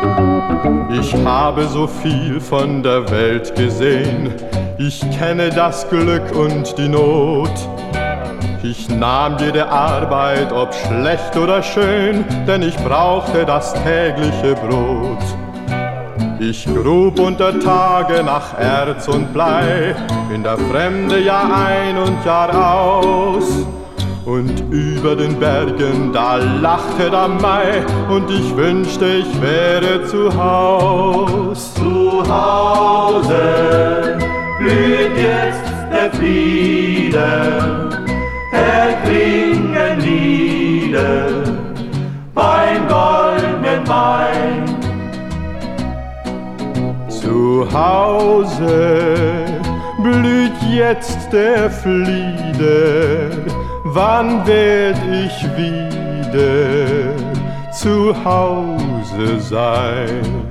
Ich habe so viel von der Welt gesehen, ich kenne das Glück und die Not. Ich nahm jede Arbeit, ob schlecht oder schön, denn ich brauchte das tägliche Brot. Ich grub unter Tage nach Erz und Blei, in der Fremde Jahr ein und Jahr aus. Und über den Bergen, da lachte der Mai, und ich wünschte, ich wäre zu Haus. Zu Hause blüht jetzt der Friede, erklingen Lieder beim goldenen Main. Zu Hause blüht jetzt der Flieder, wann werd ich wieder zu Hause sein?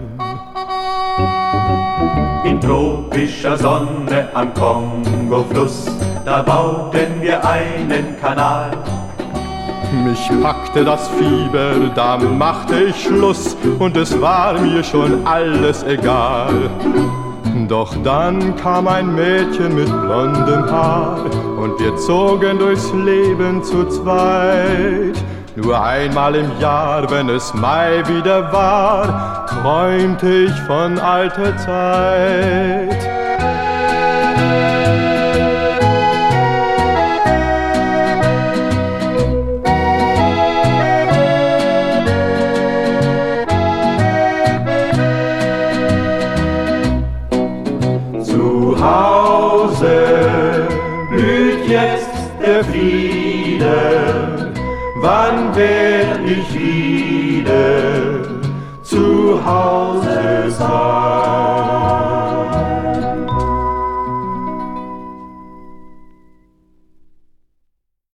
In tropischer Sonne am Kongo-Fluss, da bauten wir einen Kanal. Mich packte das Fieber, da machte ich Schluss, und es war mir schon alles egal. Doch dann kam ein Mädchen mit blondem Haar, und wir zogen durchs Leben zu zweit. Nur einmal im Jahr, wenn es Mai wieder war, träumte ich von alter Zeit. Zu Hause blüht jetzt der Friede, wann werd ich wieder zu Hause sein?